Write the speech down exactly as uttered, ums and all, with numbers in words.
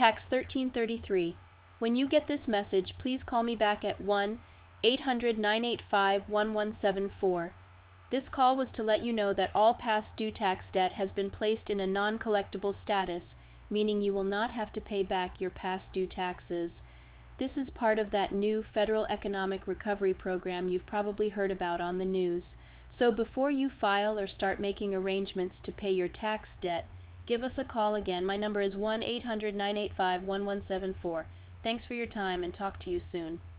Tax thirteen thirty-three. When you get this message, please call me back at one eight hundred nine eight five one one seven four. This call was to let you know that all past due tax debt has been placed in a non-collectible status, meaning you will not have to pay back your past due taxes. This is part of that new Federal Economic Recovery Program you've probably heard about on the news. So before you file or start making arrangements to pay your tax debt, give us a call again. My number is one eight hundred nine eight five one one seven four. Thanks for your time and talk to you soon.